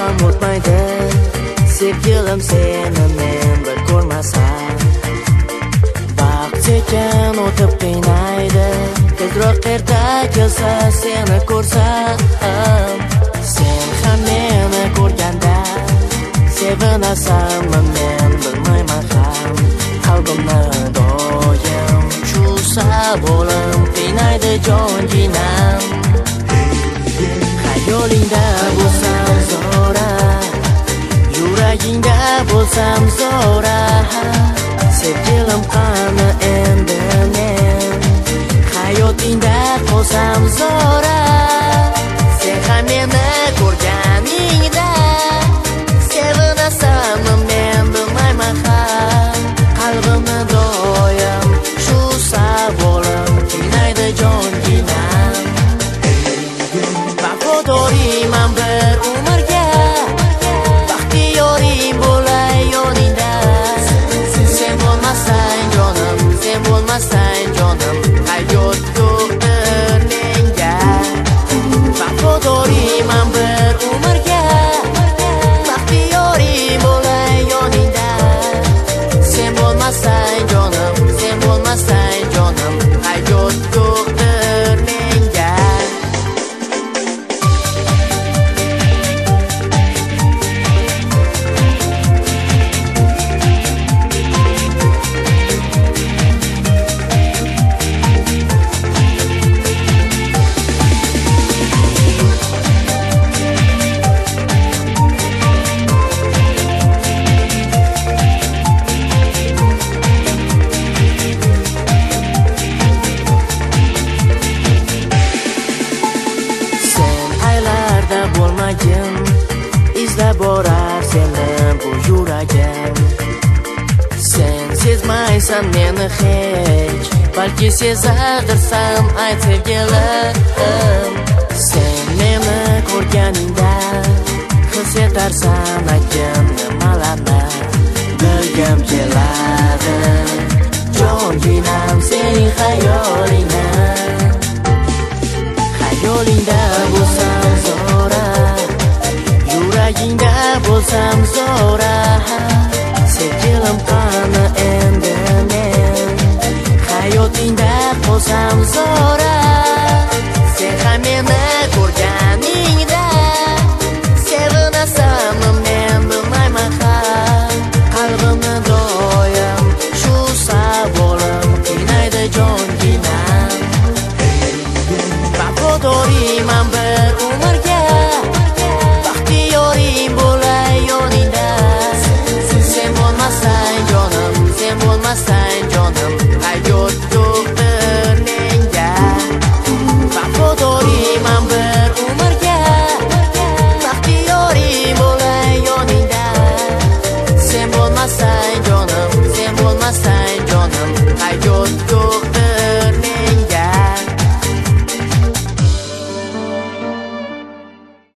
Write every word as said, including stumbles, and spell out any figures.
ham o'tmaydi sevgilim seni men bir ko'rmasam vaqt sekin o'tib qiynaydi tezroq erta kelsa seni ko'rsam sen ham meni ko'rganda sevinasanmi men bilmayman ham qalbimni doim shu savolim qiynaydi jonginam xayolingda bo'lsam zo'ra yuragingda bo'lsam zo'ra sevgilim qani endi men hayotingda qolsam zo'ra sen ham meni ko'rganingda sevinasanmi men bilmayman ham qalbimni doim shu savolim qiynaydi jonginam vafodoriyman bir umrga baxtiyoring bo'lay yoningda sen bo'lmasang jonim sen bo'lmasang jonim hayot yo'qdir menga vafodoriyman bir umrga baxtiyoring bo'lay yoningda sen bo'lmasang jonim sen bo'lmasang jonim hayot yo'qdir menga izlab borar seni bu yuragim sen sezmaysan meni hech balki sezadirsan ayt sevgilim sen meni ko'rganingda his etarsan aytgin nimalarni bilgim keladi jonginam sening xayolingda xayolingda bo'lsam zo'ra yuragingda bo'lsam zo'ra sevgilim qani endi men hayotingda qolsam zo'ra